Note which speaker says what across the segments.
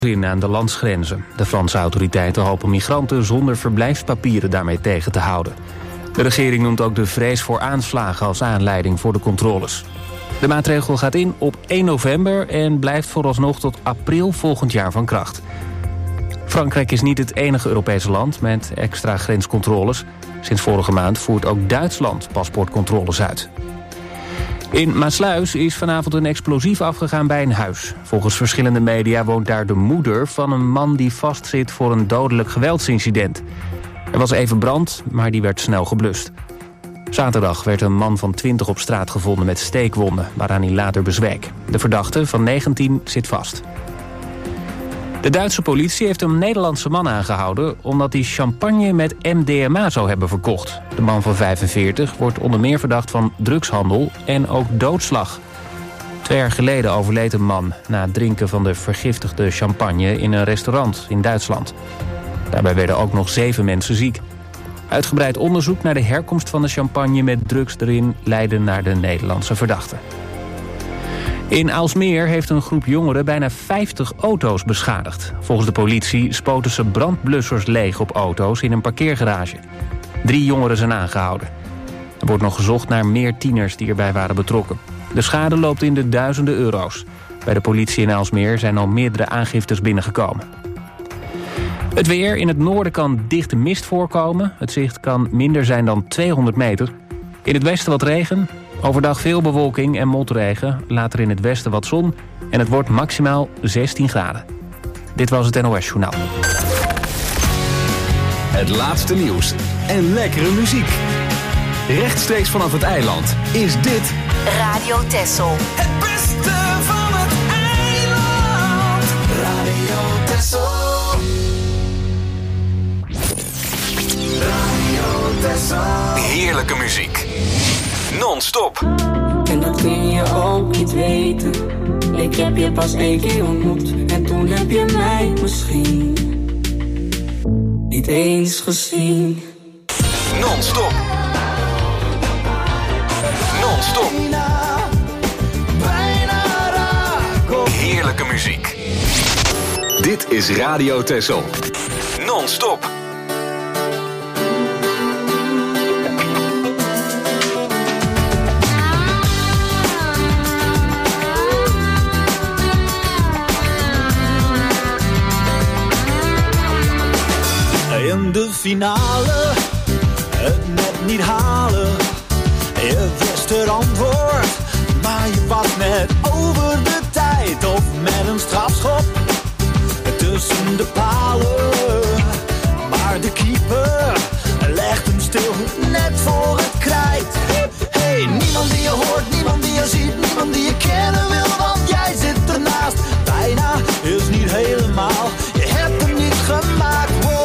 Speaker 1: in aan de landsgrenzen. De Franse autoriteiten hopen migranten zonder verblijfspapieren daarmee tegen te houden. De regering noemt ook de vrees voor aanslagen als aanleiding voor de controles. De maatregel gaat in op 1 november en blijft vooralsnog tot april volgend jaar van kracht. Frankrijk is niet het enige Europese land met extra grenscontroles. Sinds vorige maand voert ook Duitsland paspoortcontroles uit. In Maassluis is vanavond een explosief afgegaan bij een huis. Volgens verschillende media woont daar de moeder van een man die vastzit voor een dodelijk geweldsincident. Er was even brand, maar die werd snel geblust. Zaterdag werd een man van 20 op straat gevonden met steekwonden, waaraan hij later bezweek. De verdachte van 19 zit vast. De Duitse politie heeft een Nederlandse man aangehouden omdat hij champagne met MDMA zou hebben verkocht. De man van 45 wordt onder meer verdacht van drugshandel en ook doodslag. 2 jaar geleden overleed een man na het drinken van de vergiftigde champagne in een restaurant in Duitsland. Daarbij werden ook nog 7 mensen ziek. Uitgebreid onderzoek naar de herkomst van de champagne met drugs erin leidde naar de Nederlandse verdachte. In Aalsmeer heeft een groep jongeren bijna 50 auto's beschadigd. Volgens de politie spoten ze brandblussers leeg op auto's in een parkeergarage. 3 jongeren zijn aangehouden. Er wordt nog gezocht naar meer tieners die erbij waren betrokken. De schade loopt in de duizenden euro's. Bij de politie in Aalsmeer zijn al meerdere aangiftes binnengekomen. Het weer. In het noorden kan dichte mist voorkomen. Het zicht kan minder zijn dan 200 meter. In het westen wat regen. Overdag veel bewolking en motregen. Later in het westen wat zon. En het wordt maximaal 16 graden. Dit was het NOS Journaal.
Speaker 2: Het laatste nieuws en lekkere muziek. Rechtstreeks vanaf het eiland is dit
Speaker 3: Radio Texel.
Speaker 4: Het beste van het eiland. Radio Texel. Radio Texel.
Speaker 2: heerlijke muziek. Non-stop.
Speaker 5: En dat kun je ook niet weten. Ik heb je pas 1 keer ontmoet. En toen heb je mij misschien niet eens gezien.
Speaker 2: Non-stop. Non-stop. Heerlijke muziek. Dit is Radio Texel. Non-stop.
Speaker 6: In de finale, het net niet halen. Je wist het antwoord, maar je was net over de tijd. Of met een strafschop tussen de palen. Maar de keeper legt hem stil net voor het krijt. Hey, niemand die je hoort, niemand die je ziet, niemand die je kennen wil, want jij zit ernaast. Bijna is niet helemaal, je hebt hem niet gemaakt.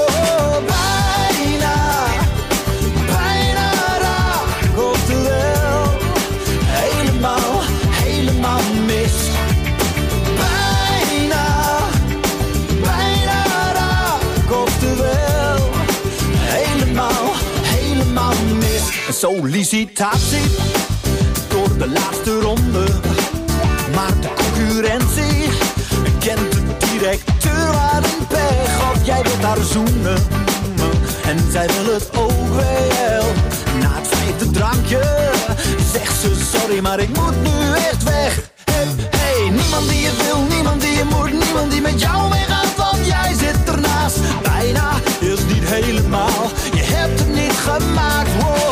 Speaker 6: Sollicitatie door de laatste ronde. Maar de concurrentie kent de directeur aan een pech. Of jij wilt haar zoenen en zij wil het ook wel. Na het 5e drankje zegt ze sorry, maar ik moet nu echt weg. Hey, niemand die je wil, niemand die je moet, niemand die met jou meegaat, want jij zit ernaast. Bijna is niet helemaal, je hebt het niet gemaakt. Wow.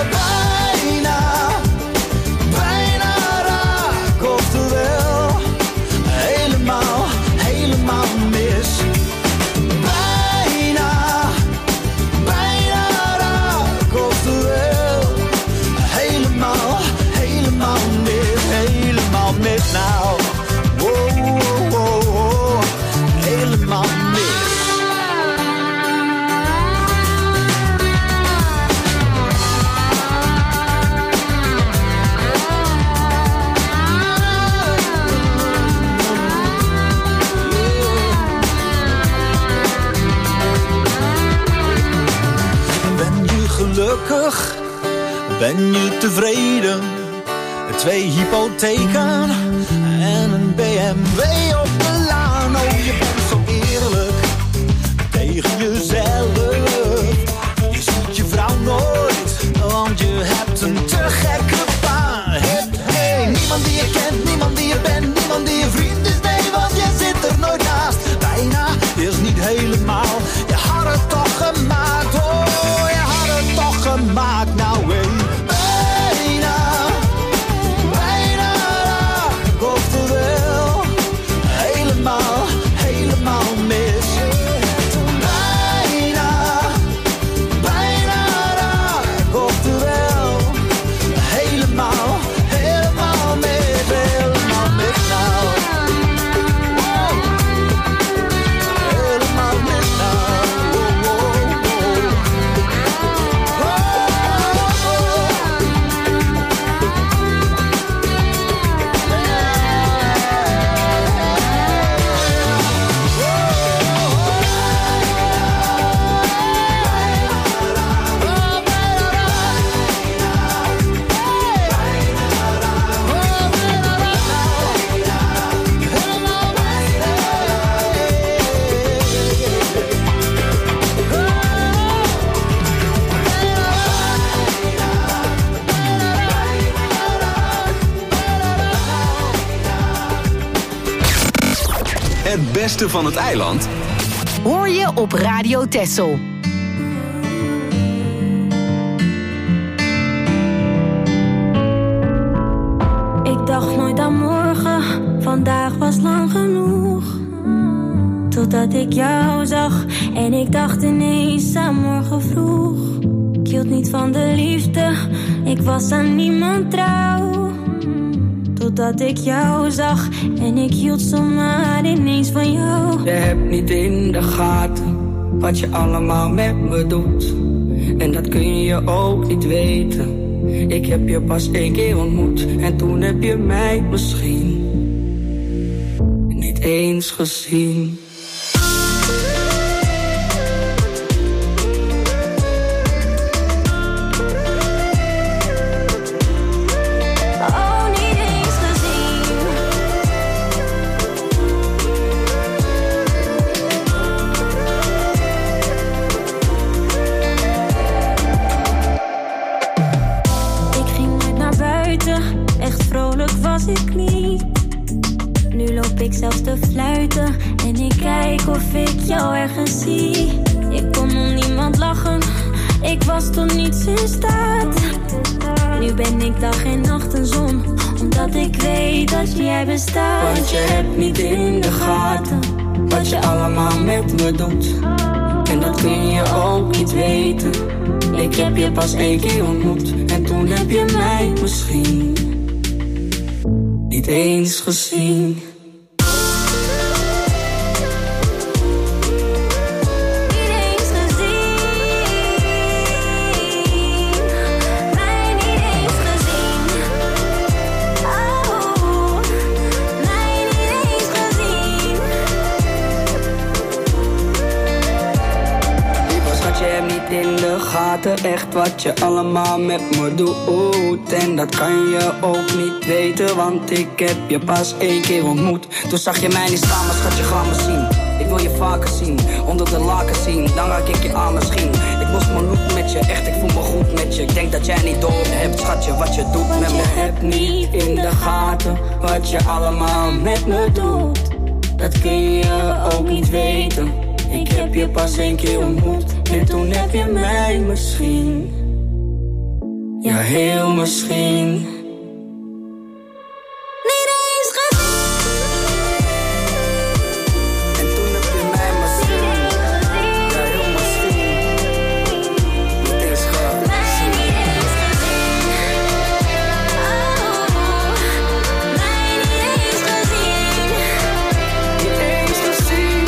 Speaker 6: Nou, wow, wow, wow, wow, helemaal mis. Ben je gelukkig? Ben je tevreden? 2 hypotheken en een BMW op de laan. Oh, je bent zo
Speaker 2: beste van het eiland
Speaker 3: hoor je op Radio Texel.
Speaker 5: Ik dacht nooit aan morgen, vandaag was lang genoeg. Totdat ik jou zag en ik dacht ineens aan morgen vroeg. Ik hield niet van de liefde, ik was aan niemand trouw. Totdat ik jou zag en ik hield zomaar ineens van jou.
Speaker 7: Je hebt niet in de gaten wat je allemaal met me doet. En dat kun je ook niet weten. Ik heb je pas 1 keer ontmoet en toen heb je mij misschien niet eens gezien.
Speaker 5: Ik zelfs te fluiten en ik kijk of ik jou ergens zie. Ik kon om niemand lachen, ik was tot niets in staat. Nu ben ik dag en nacht een zon, omdat ik weet dat jij bestaat.
Speaker 7: Want je hebt niet in de gaten wat je allemaal met me doet. En dat kun je ook niet weten. Ik heb je pas 1 keer ontmoet en toen heb je mij misschien niet eens gezien. Echt wat je allemaal met me doet. En dat kan je ook niet weten, want ik heb je pas 1 keer ontmoet. Toen zag je mij niet staan, maar schat, je gaat me zien. Ik wil je vaker zien, onder de laken zien. Dan raak ik je aan misschien. Ik was mijn loop met je, echt, ik voel me goed met je. Ik denk dat jij niet door hebt, schatje, wat je doet
Speaker 5: want
Speaker 7: met me.
Speaker 5: Je hebt niet in de gaten
Speaker 7: wat je allemaal met me doet. Dat kun je ook niet weten. Ik heb je pas 1 keer ontmoet en toen heb je mij misschien, ja heel misschien, niet eens gezien. En toen heb je mij misschien, ja heel misschien, niet eens gezien.
Speaker 5: Mij niet eens gezien. Oh, mij niet eens gezien.
Speaker 7: Niet eens gezien.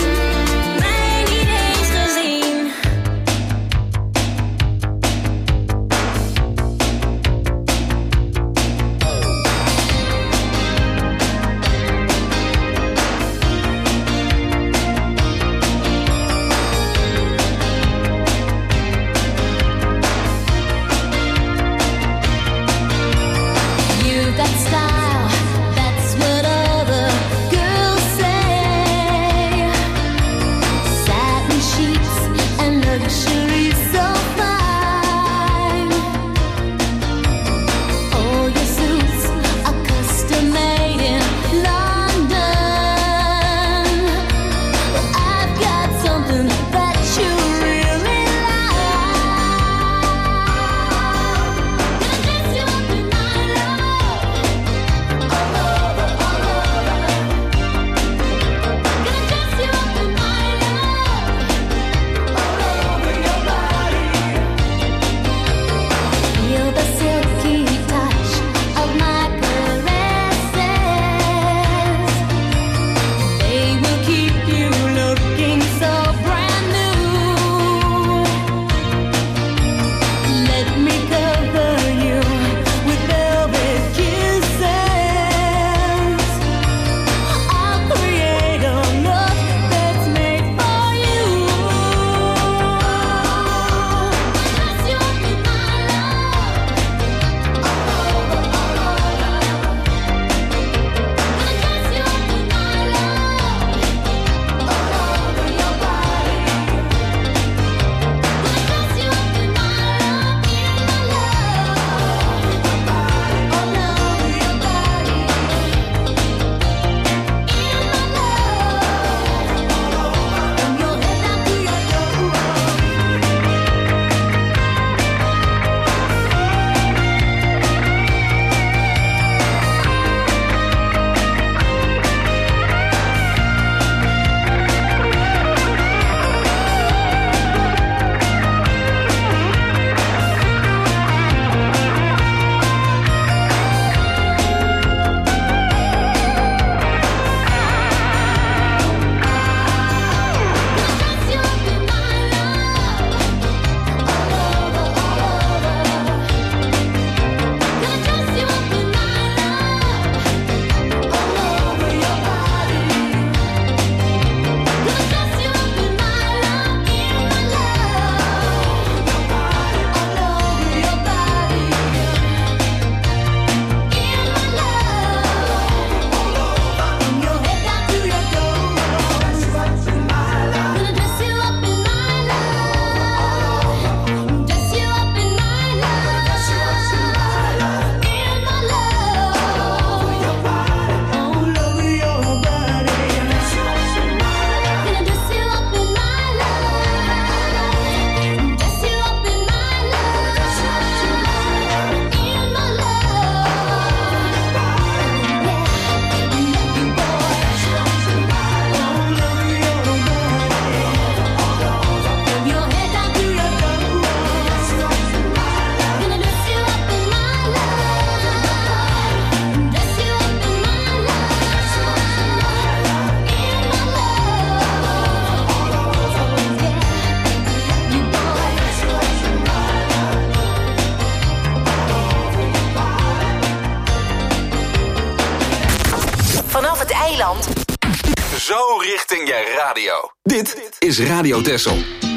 Speaker 2: radio. Dit is Radio Texel.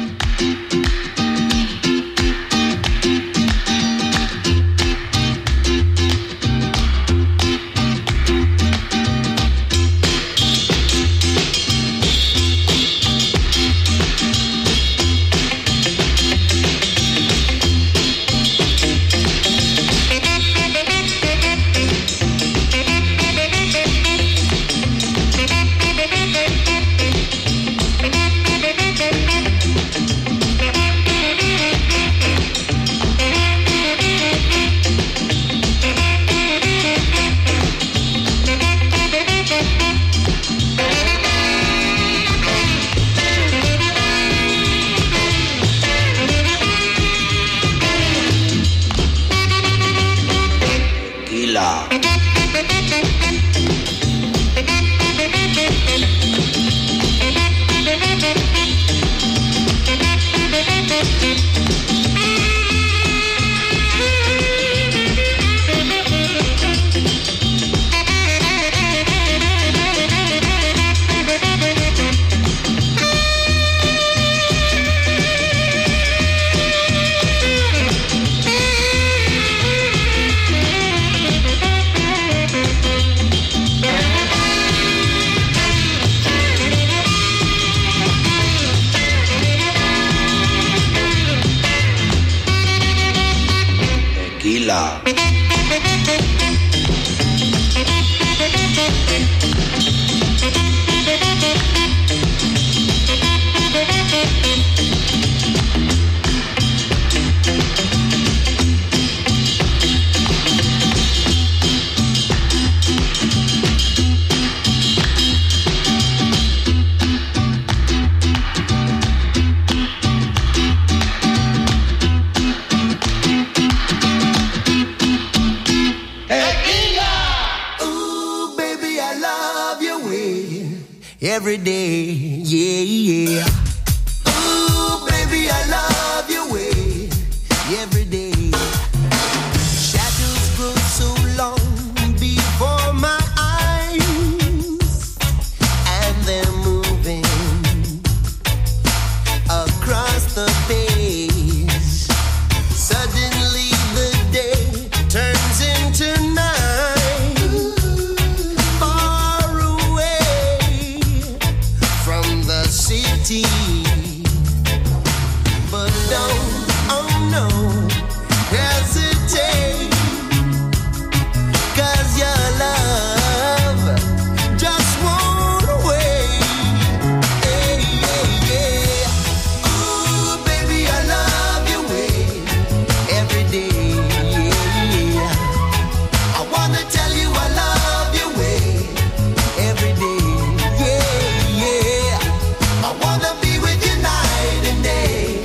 Speaker 8: Every day, yeah, yeah. Ooh, baby, I love your way. Every day. Shadows grow so long before my eyes, and they're moving across the page. Suddenly the day turns into night. But don't, oh no, hesitate, 'cause your love just won't wait. Hey, yeah, yeah. Ooh, baby, I love your way every day, yeah. I wanna tell you I love your way every day, yeah, yeah. I wanna be with you night and day.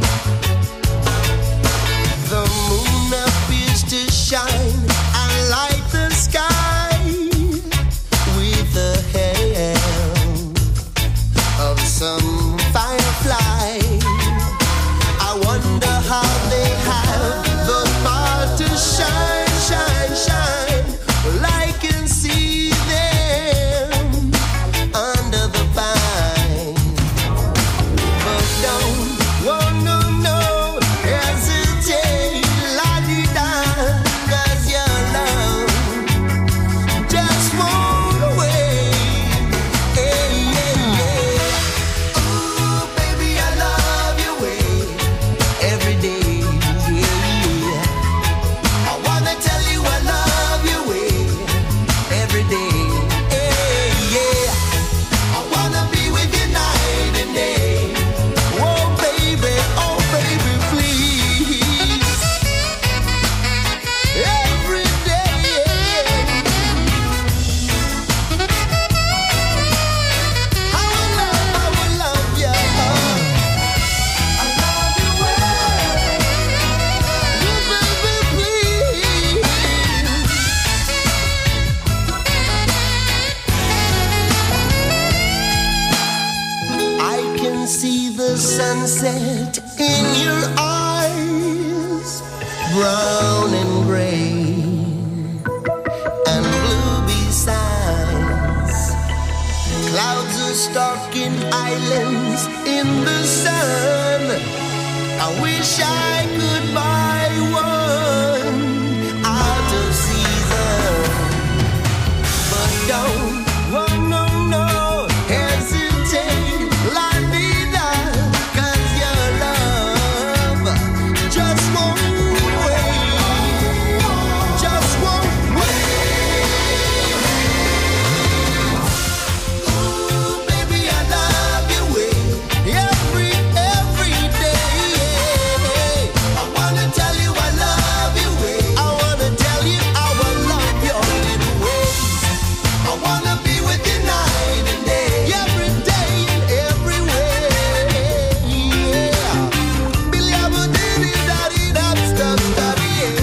Speaker 8: The moon appears to shine and light the sky with the help of some firefly. I wonder how they have the power to shine, shine, shine. Well, I can see them under the pine. But don't, oh no, no, hesitate, la-di-da, 'cause your love just won't wait. Hey, yeah, yeah. Ooh, baby, I love your way every day, yeah. I wanna tell you I love your way every day, yeah. I wanna be with you night and day. Oh baby, please. Every day. I will love you. I love you well. Oh, baby, please. I can see the sunset in your eyes, brown and gray and blue besides. Clouds are stalking islands in the sun. I wish I could buy one out of season. But don't, oh no, no, hesitate, la vida, 'cause your love just won't wait, just won't wait. Ooh, baby, I love your way, every day. I wanna tell you I love your way. I wanna tell you how I love your little ways. I wanna be with you night and day, every day and every way. Yeah. Billy, I would daddy, stuff, yeah.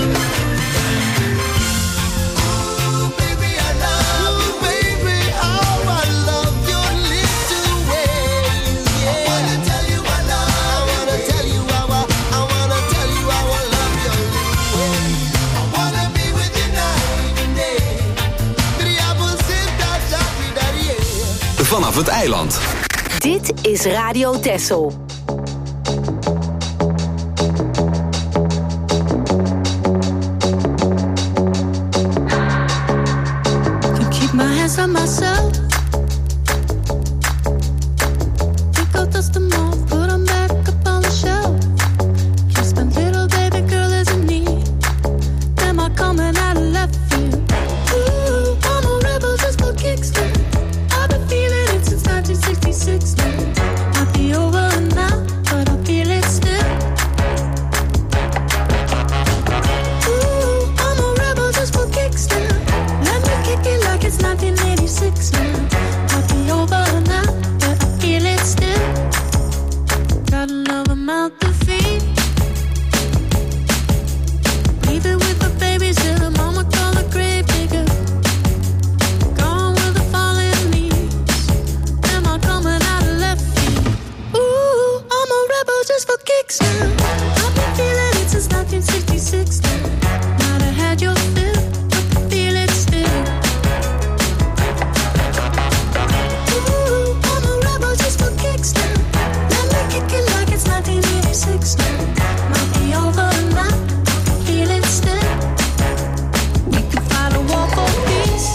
Speaker 8: Ooh, baby, I love you, baby, how I love your little ways. Yeah. I wanna tell you I love. I wanna tell you how I wanna tell you how I love your little ways. I wanna be with you night and day. Billy, I would sit down, daddy, yeah.
Speaker 2: Vanaf het eiland.
Speaker 3: Dit is Radio Texel.
Speaker 5: Can keep my hands on myself. Pick up dust them off, put them back up on the shelf. Kiss my little baby girl is in need. Am I coming out of left field? Ooh, I'm a rebel just for kicks now. I've been feeling it since 1966 now. Might be over now, but I feel it still. Ooh, I'm a rebel just for kicks now. Let me kick it like it's 1986 now. Might be over now, but I feel it still. Got another mouth to feed. Leave it with the babies till the mama call the grave digger. Gone with the falling leaves. Am I coming out of left field? Ooh, I'm a rebel just for kicks now. I've been feeling it since 1966 now. Might have had your fill, but I feel it still. Ooh, I'm a rebel just for kicks now. Let me kick it like it's 1986 now. Might be over now, I feel it still. We could fight a war for peace.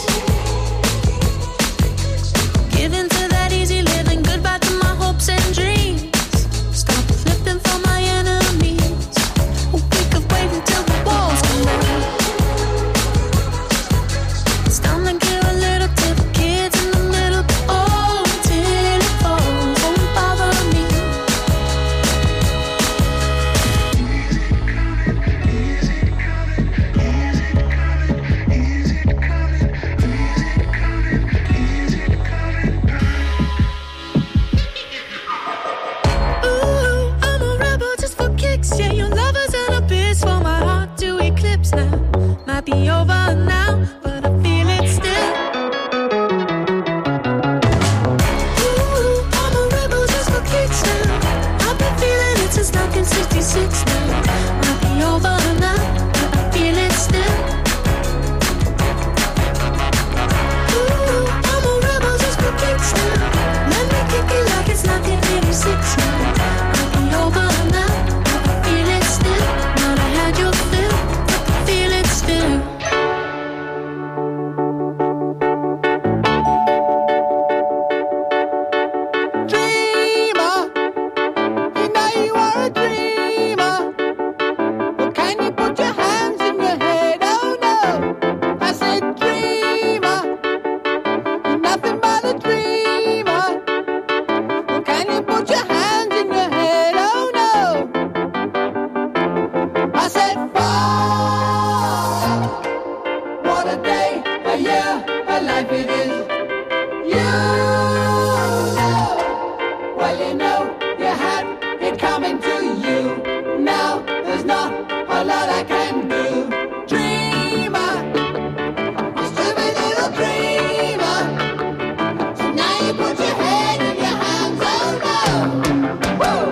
Speaker 5: Give in to that easy living, goodbye to my hopes and dreams. Stop flipping for my enemies. We could wait until the walls come down. It's time to give a little to the kids in the middle. Oh, till it falls, won't bother me. Ooh, I'm a rebel just for kicks. Yeah, your lover's an abyss for my heart to eclipse now. Might be over now, but I feel it still. Ooh, I'm a rebel just for kicks now. I've been feeling it since 1966 now. Might be over now, but I feel it still. Ooh, I'm a rebel just for kicks now. Let me kick it like it's 1986 now. Might be over now, but I feel it still. Might have had your fill, but I feel it still.
Speaker 8: Dreamer, you know you are a dreamer. Well, can you put your hands in your head? Oh no, I said dreamer, you're nothing but a dreamer. Well, can you put your hands in your head? Oh no, I said fall. What a day, a year, a life it is. You know, well you know you had it coming to you. Now there's not a lot I can do. Dreamer, you stupid little dreamer. So now you put your head in your hands. Oh no, woo.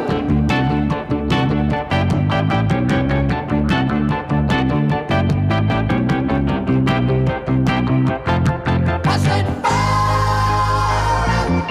Speaker 8: I said far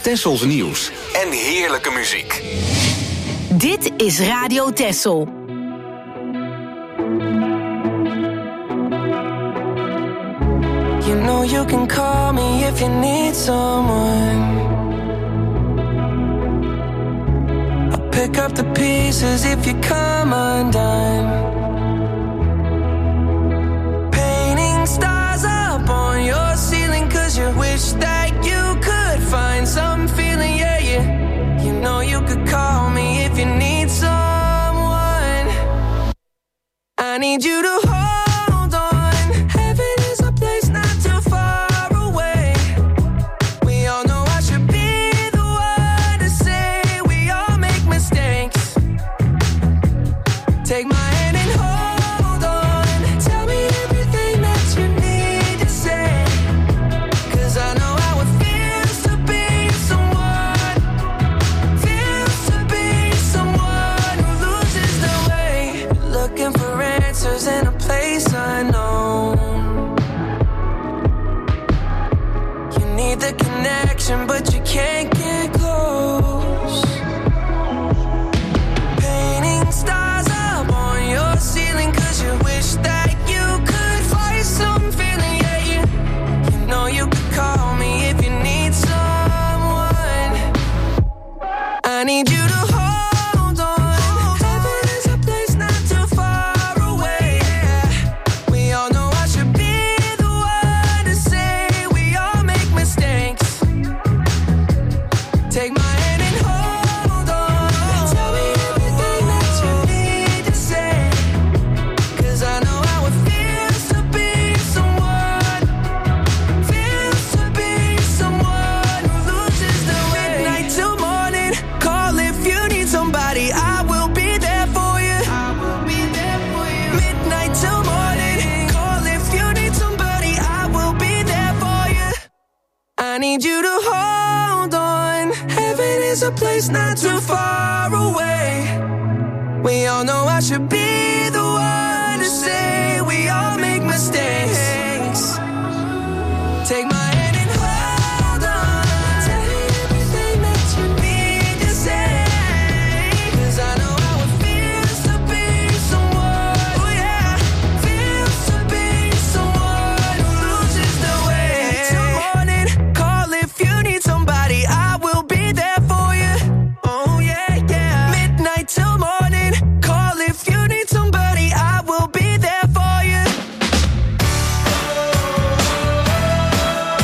Speaker 2: Tessels nieuws en heerlijke muziek.
Speaker 3: Dit is Radio Tessel.
Speaker 9: You know you can call me if you need someone. I'll pick up the pieces if you come undone. Painting stars up on your ceiling 'cause you wish that you could find some feeling, yeah, yeah. You know you could call me if you need someone. I need you to hold on. Heaven is a place not too far away. We all know I should be the one to say we all make mistakes. Take my hand and hold on. Tell me everything that you need to say. 'Cause I know how it feels to be someone. Feels to be someone who loses their way. Looking for answers in a place unknown. You need the connection, but you can't get close. Painting stars up on your ceiling 'cause you wish that you could find some feeling, yeah, yeah. You know you could call me if you need someone. I need you to hold on. Heaven is a place not too far away. We all know I should be the one to say we all make mistakes. Take my hand and hold on. Tell me everything that you need to say. 'Cause I know how it feels to be someone. Feels to be someone who loses their way. Midnight till morning, call if you need somebody. I will be there for you. I will be there for you. Midnight till morning, call if you need somebody. I will be there for you. I need you to hold on. Heaven is a place not too far away. We all know I should be the one to say we all make mistakes. Take my hand and hold on. Tell me everything that you need to say. 'Cause I know how it feels to be someone. Oh yeah, feels to be someone who loses their way. Till morning, call if you need somebody. I will be there for you. Oh yeah, yeah. Midnight till morning, call if you need somebody. I will be there for you.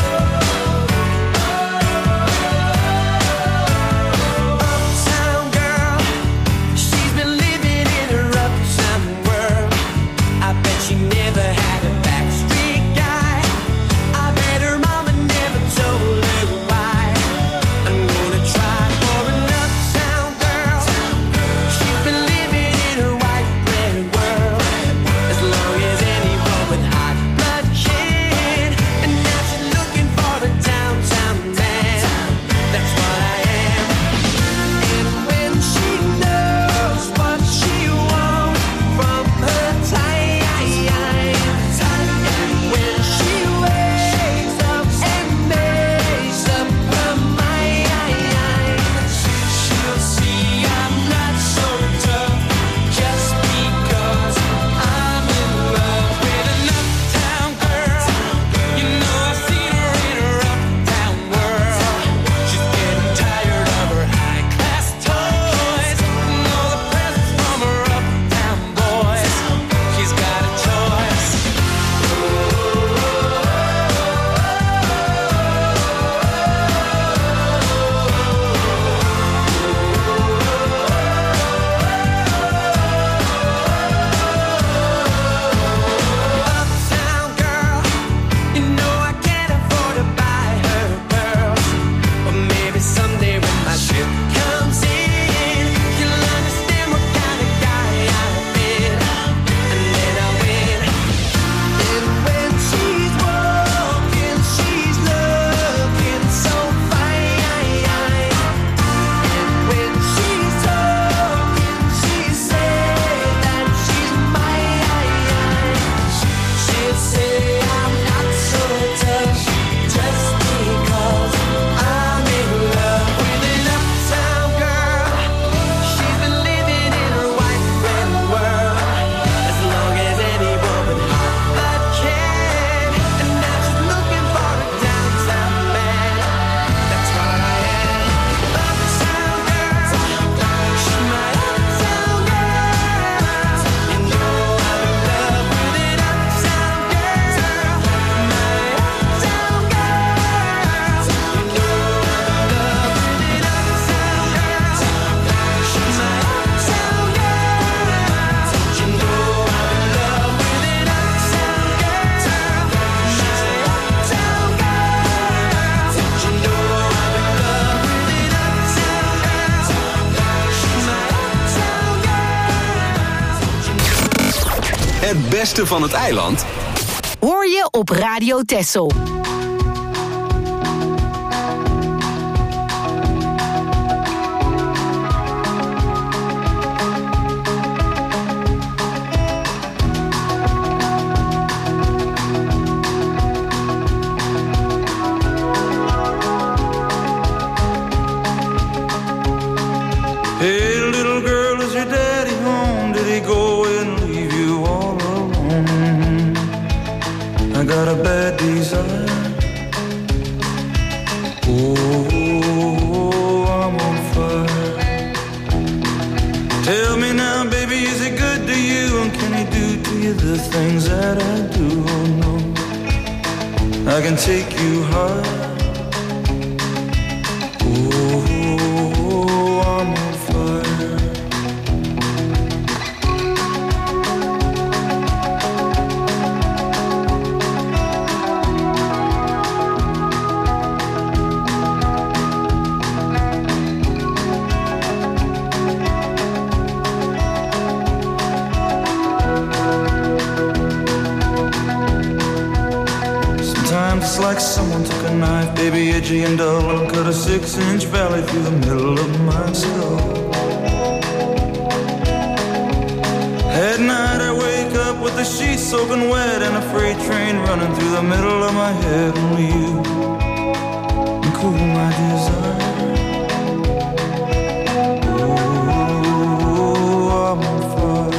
Speaker 2: Het beste van het eiland
Speaker 3: Hoor je op Radio Texel.
Speaker 10: Hey, little girl, is your daddy home? Did he go and leave you all alone? I got a bad desire. Oh, I'm on fire. Tell me now, baby, is he good to you? And can he do to you the things that I do? Oh, no, I can take you high. Oh, I'm on fire. It's like someone took a knife, baby, edgy and dull, and cut a 6-inch valley through the middle of my skull. At night I wake up with the sheets soaking wet and a freight train running through the middle of my head. Only you can cool my desire. Oh, I'm on fire.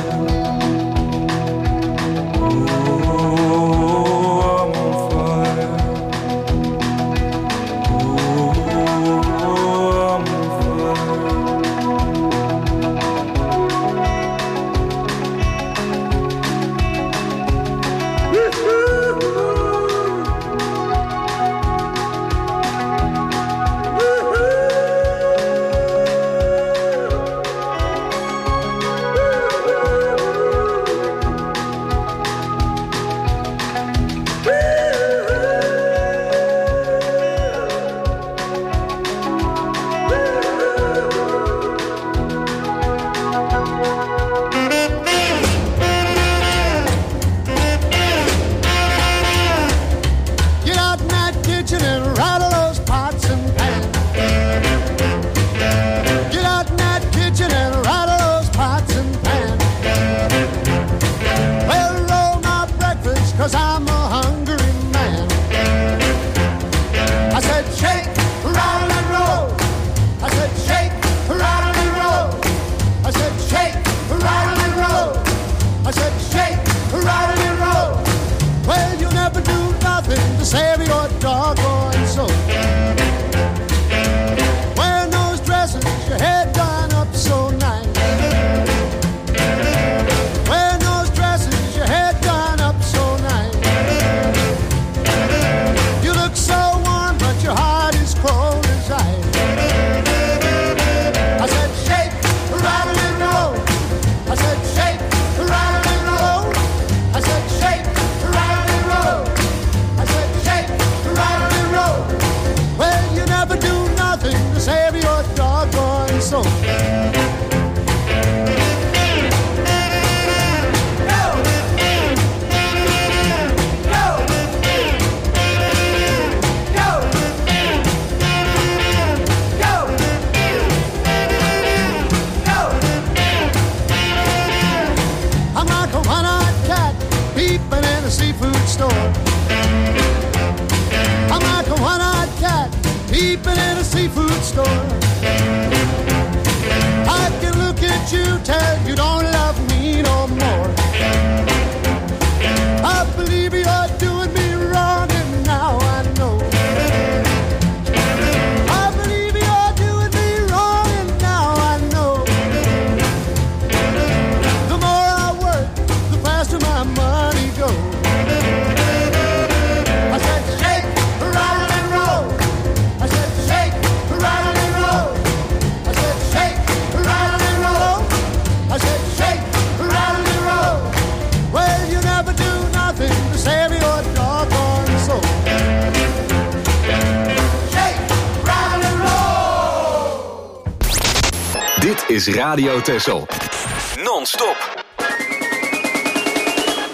Speaker 2: Dit is Radio Texel. Non-stop.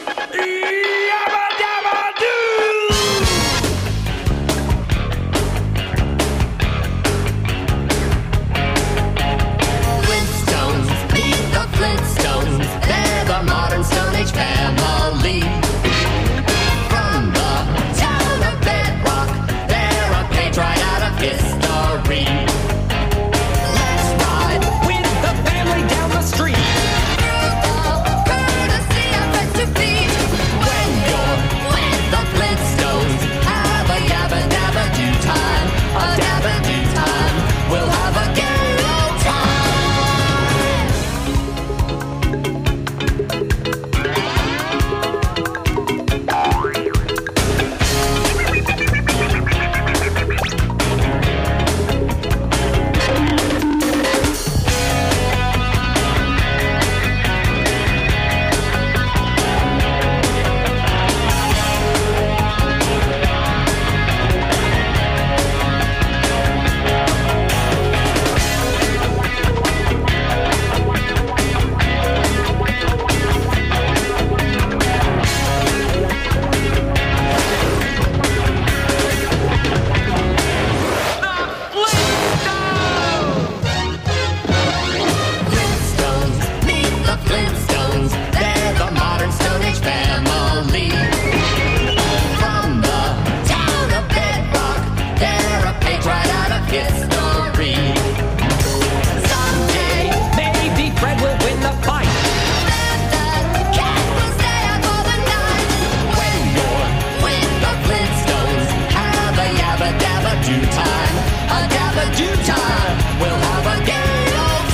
Speaker 4: due time, we'll have a gay old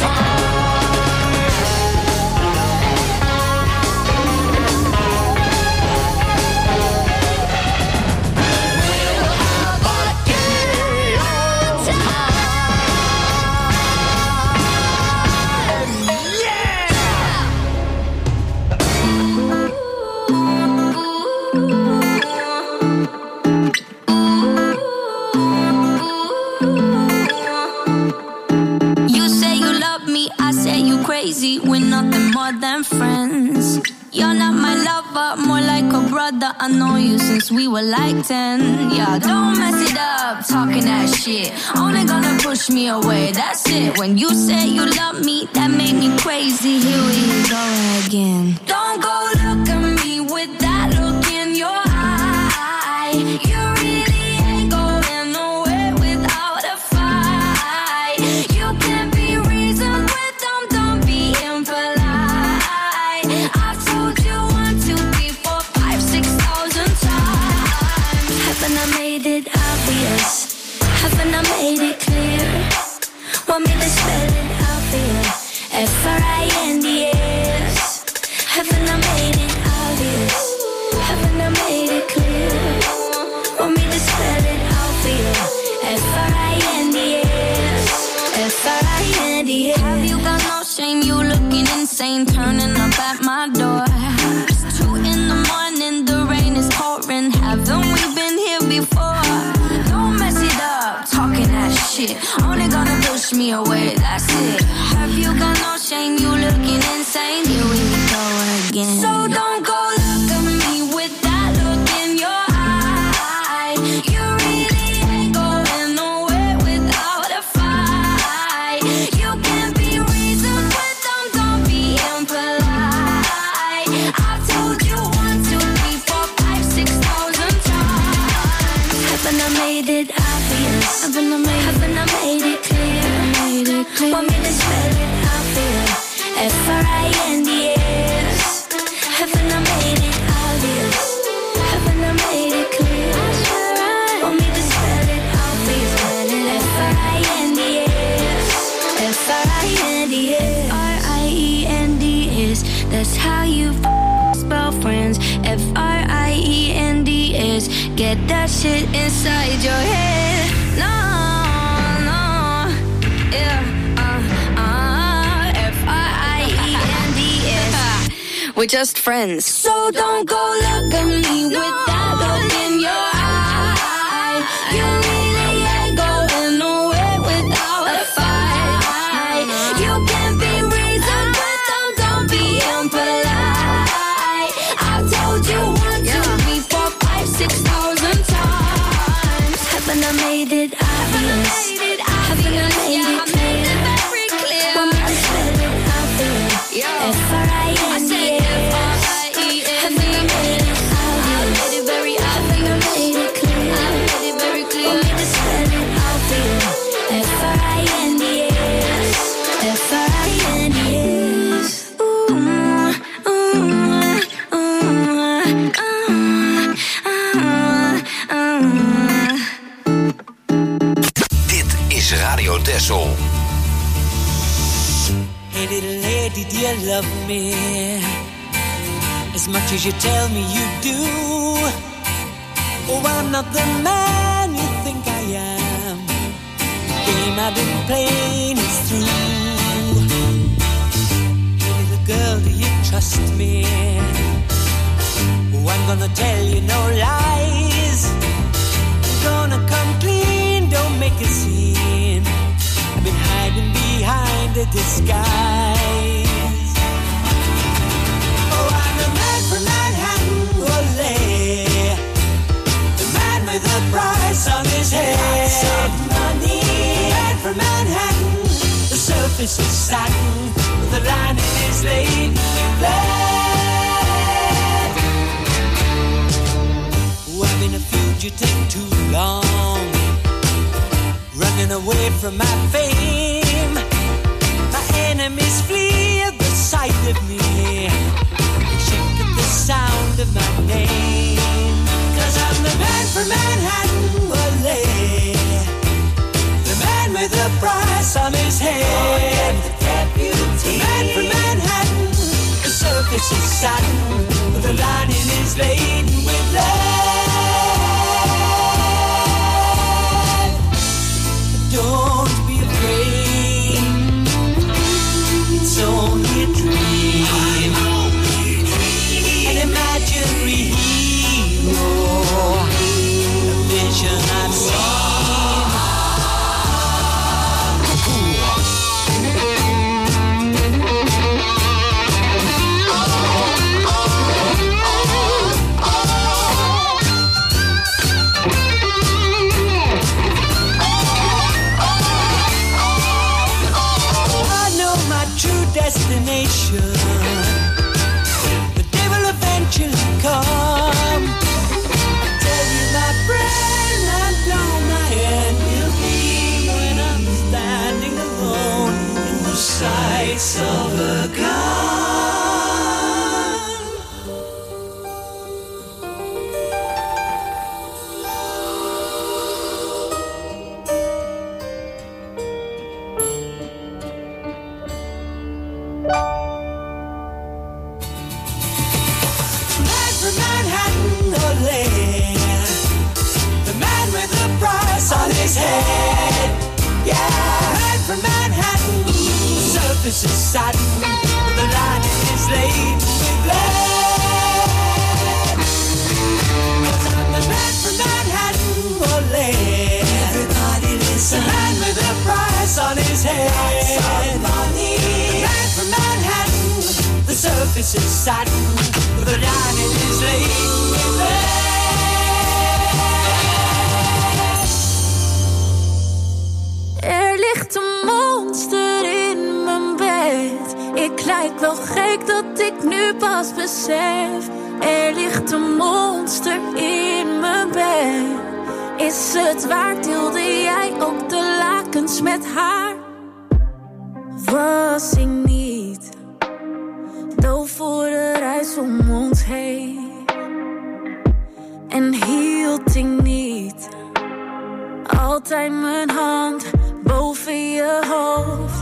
Speaker 5: we're nothing more than friends. You're not my lover, more like a brother. I know you since we were like 10. Yeah, don't mess it up, talking that shit. Only gonna push me away, that's it. When you say you love me, that made me crazy. Here we go again. Don't go look at me with that look in your eye. You really ain't going nowhere without a fight. You can't be reasoned with them, don't be impolite. I've told you 1, 2, 3, 4, 5, 6,000 times. Haven't I made it obvious? Haven't I made it clear? Want me to spell it out for you? F-R-I-N-D-S. Haven't I made it obvious? Haven't I made it clear? Want me to spell it out for you? F-R-I-N-D-S. F-R-I-N-D-S. Have you got no shame? You looking insane, turning up at my door. It's 2 in the morning, the rain is pouring. Haven't we been here before? Don't mess it up, talking that shit. Only gonna push me away, that's it. Have you got no shame? You looking insane. Here we go again. So don't go look at me with that look in your eye. You really ain't going nowhere without a fight. You can't be reasoned with them, don't be impolite. I've told you 1, 2, 3, 4, 5, 6,000 times. Haven't I made it obvious? Haven't I made it clear? Want me to spell it out for you? F-R-I-N-D-S. Haven't I made it obvious? Haven't I made it clear? Want me to spell it out for you? F-R-I-N-D-S. F-R-I-N-D-S. F-R-I-E-N-D-S. That's how you spell friends. F-R-I-E-N-D-S. Get that shit inside your head. No, yeah. F-R-I-E-N-D-S. We're just friends. So don't go look at me with that look in your eye. You really ain't going nowhere without a fight. You can't be reasoned with them, don't be impolite. I've told you 1, 2, 3, 4, 5, 6,000 times. Haven't I made it obvious? Haven't I made it clear? Want me to spell it out for you? F-R-I-N-D-S. Haven't I made it obvious? Haven't I made it clear? Want me to spell it out for you? F-R-I-N-D-S. F-R-I-N-D-S.
Speaker 2: Dit is Radio Texel.
Speaker 11: Hey little lady, do you love me as much as you tell me you do? Oh, I'm not the man you think I am. The game I've been playing is through. Hey little girl, do you trust me? Oh, I'm gonna tell you no lies. I'm gonna come clean, don't make a scene. I've been hiding behind a disguise. Oh, I'm the man from Manhattan, ole. The man with the price on his head. Lots of money. The man from Manhattan. The surface is satin, but the lining is laid with lead. Oh, I've been a fugitive too long, running away from my fame. My enemies flee at the sight of me. They shake at the sound of my name. 'Cause I'm the man from Manhattan, ole. The man with a price on his head. The man from Manhattan, the surface is satin, but the lining is laden with lead. Don't be afraid, it's only a dream, an imaginary hero, a vision I've seen. Destination, the day will eventually come. Tell you, my friend, I know my end will be when I'm standing alone in the sights of a gun. This is satin, the lining is laid with lead. Cause I'm the man from Manhattan, ole. Everybody listen. The man with a price on his head. The man from Manhattan, the surface is satin, the lining is laid with lead.
Speaker 5: Er ligt een monster in mijn bed. Ik lijk wel gek dat ik nu pas besef. Er ligt een monster in mijn bed. Is het waard, deelde jij ook de lakens met haar? Was ik niet doof voor de reis om ons heen? En hield ik niet altijd mijn hand boven je hoofd?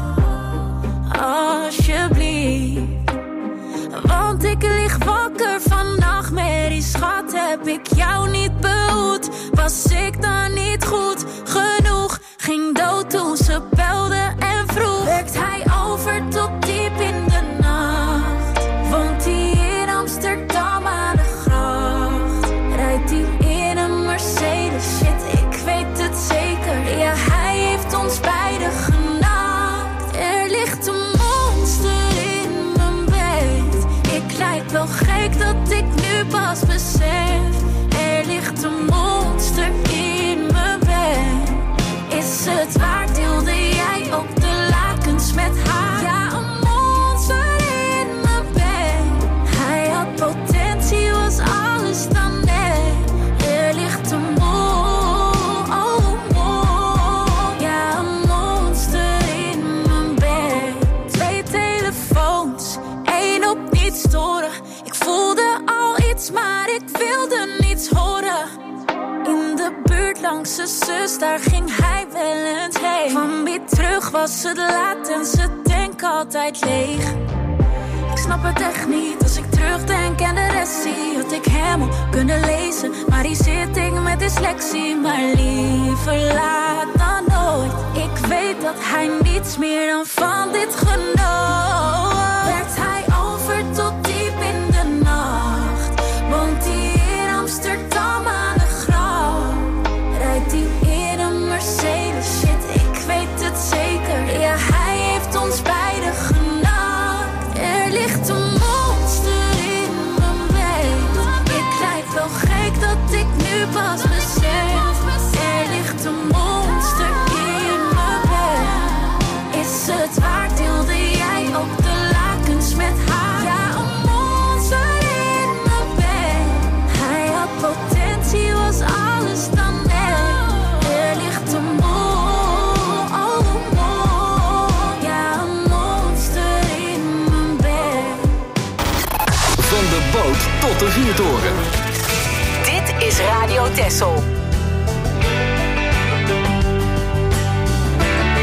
Speaker 5: Alsjeblieft, want ik lig wakker van nachtmerries. Schat, heb ik jou niet behoed? Was ik dan niet goed genoeg? Ging dood toen ze belde en vroeg. Werkt hij over tot diep in de nacht? Woont hij in Amsterdam aan de gracht? Rijdt hij in een Mercedes? Shit, ik weet het zeker. Ja, hij heeft ons beiden genakt. Er ligt een monster in mijn bed. Ik lijk wel gek dat ik nu pas besef. Er ligt een monster in mijn bed. Is het waard, deelde jij ook de lakens met haar? Ja, een monster in mijn bed. Hij had potentie, was alles dan net. Er ligt een ja, een monster in mijn bed. 2 telefoons, 1 op niet storen. Ik voelde al iets, maar ik wilde niets horen. In de buurt langs zijn zus, daar ging hij wel eens heen. Van wie terug was het laat en zijn tank altijd leeg. Ik snap het echt niet als ik terugdenk en de rest zie. Had ik hem al kunnen lezen, maar hier zit ik met dyslexie. Maar liever laat dan nooit. Ik weet dat hij niets meer dan van dit genoot. Werkt hij over tot diep in de nacht? Woont hij in Amsterdam aan de gracht? Rijdt hij in een Mercedes? Shit, ik weet het zeker. Ja, hij heeft ons beiden genakt. Er ligt een monster in mijn bed. Ik lijk wel gek dat ik nu pas besef. Er ligt een monster in mijn bed. Is het waard, deelde jij ook de lakens met haar? Ja, een monster in mijn bed. Hij had potentie, was alles dan net. Er ligt een ja, een monster in mijn bed.
Speaker 2: Van de boot tot de vuurtoren.
Speaker 3: Dit is Radio Texel.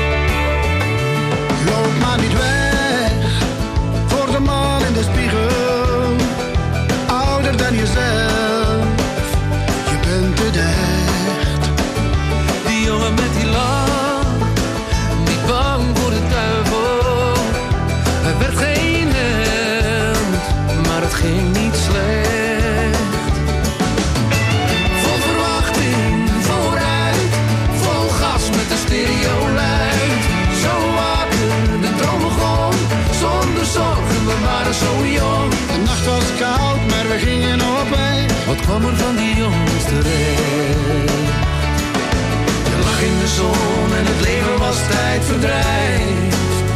Speaker 9: zo jong.
Speaker 12: De nacht was koud, maar we gingen op weg.
Speaker 9: Wat kwam er van die jongens terecht? Je lag in de zon en het leven was tijdverdrijf.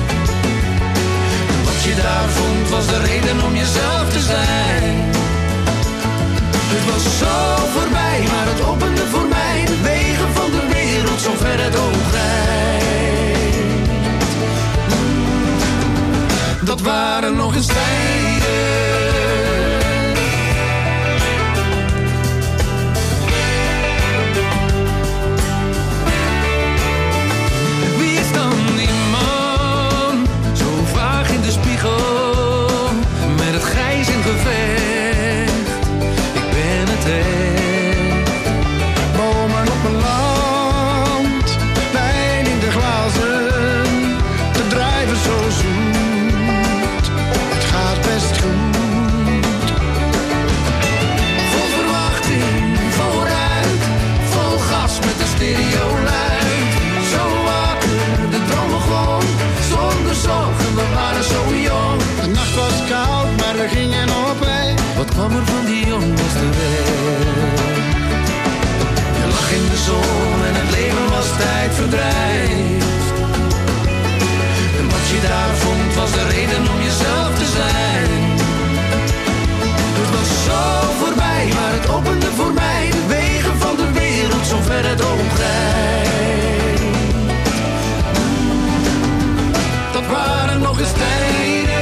Speaker 9: En wat je daar vond was de reden om jezelf te zijn. Het was zo voorbij, maar het opende voor mij de wegen van de wereld, zo ver het oog reikt. Dat waren nog eens tijden. Wie is dan die man, zo vaag in de spiegel, met het grijs in gevecht? Ik ben het echt.
Speaker 12: Bomen op mijn land, wijn in de glazen, de drijven zo zoet, het gaat best goed.
Speaker 9: Vol verwachting, vooruit, vol gas met de stereo luid. Zo wakker, de droom begon, zonder zorgen, we waren zo jong.
Speaker 12: De nacht was koud, maar we gingen op weg.
Speaker 9: Wat kwam er van die jongens terecht? Je lag in de zon en het leven was tijdverdrijf. En wat je daar vond was de reden om jezelf te zijn. Het was zo voorbij, maar het opende voor mij de wegen van de wereld, zo ver het oog reikt. Dat waren nog eens tijden.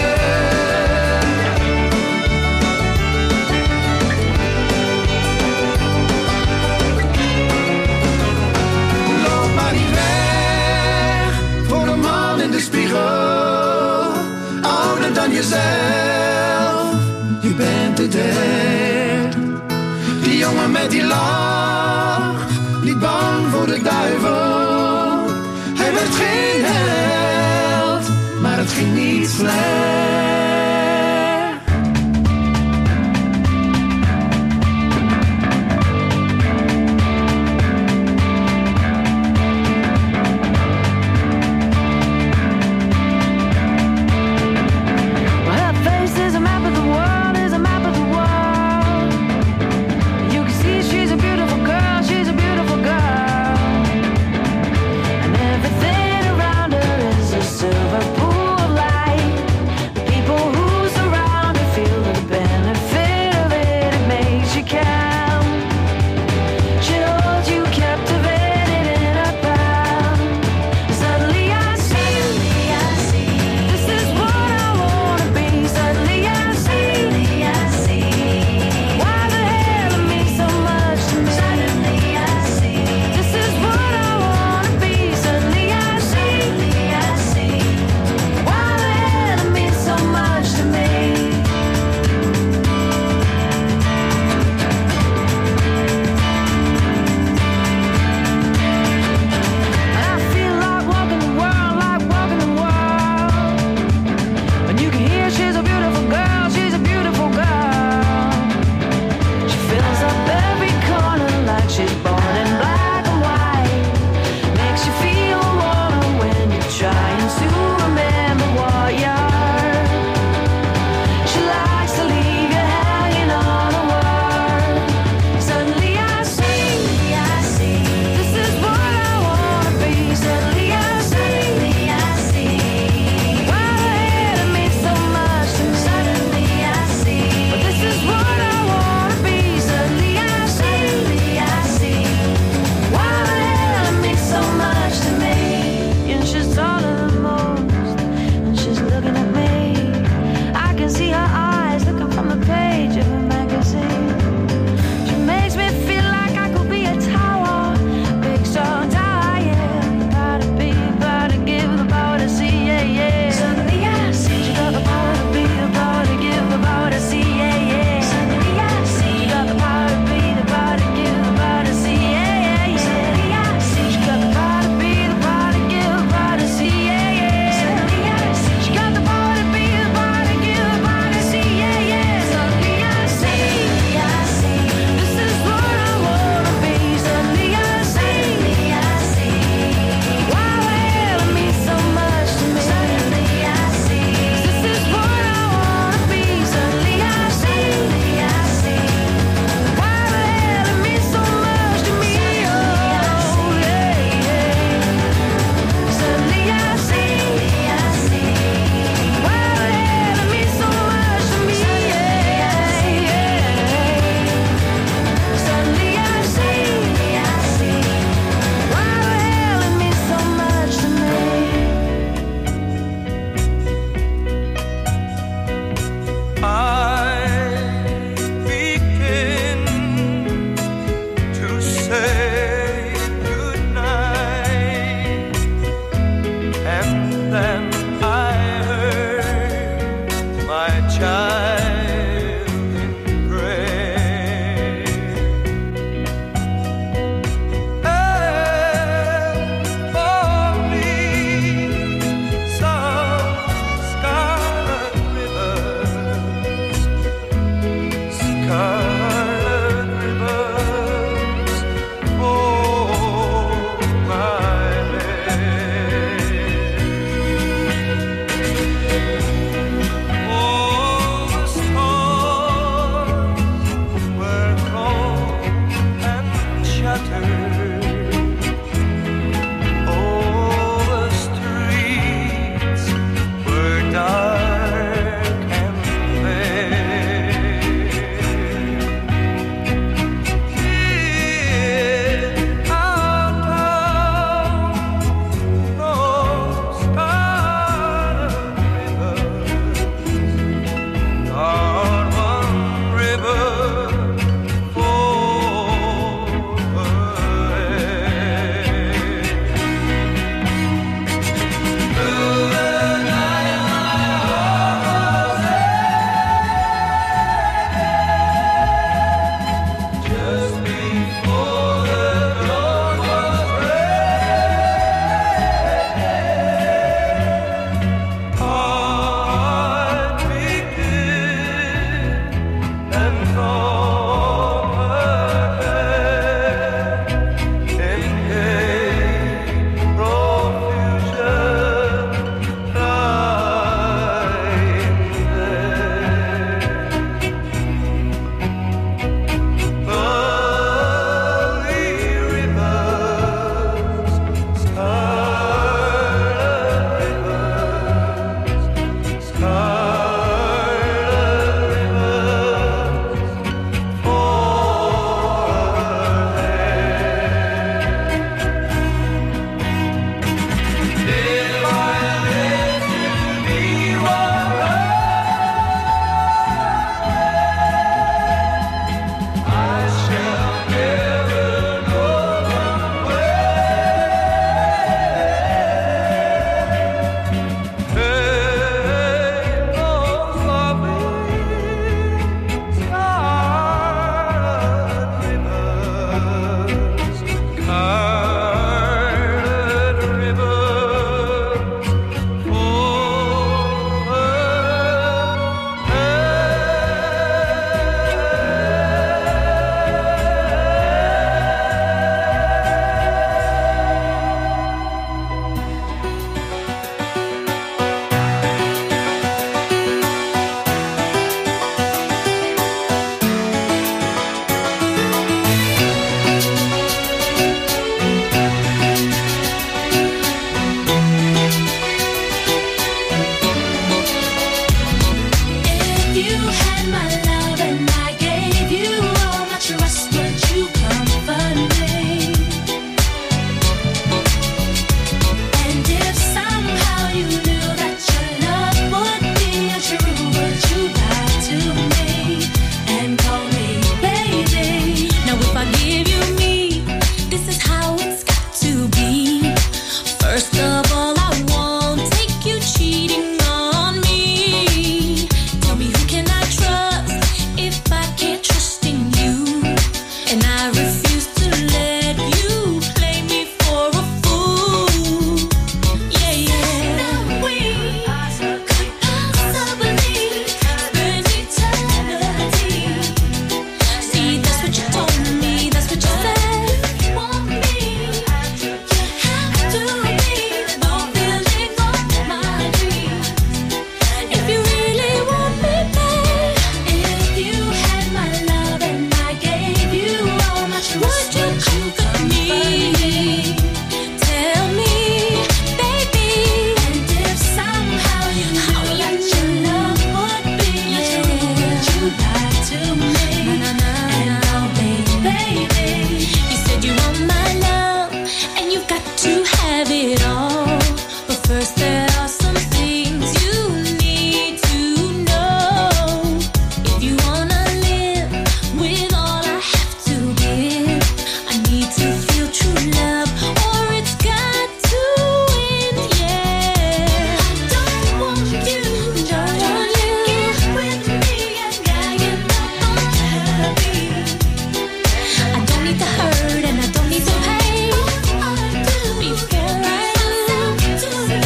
Speaker 9: Loop maar niet weg voor een man in de spiegel, ouder dan jezelf. Je bent het echt. Die jongen met die lach, niet bang voor de duivel. Hij werd geen held, maar het ging niet slecht.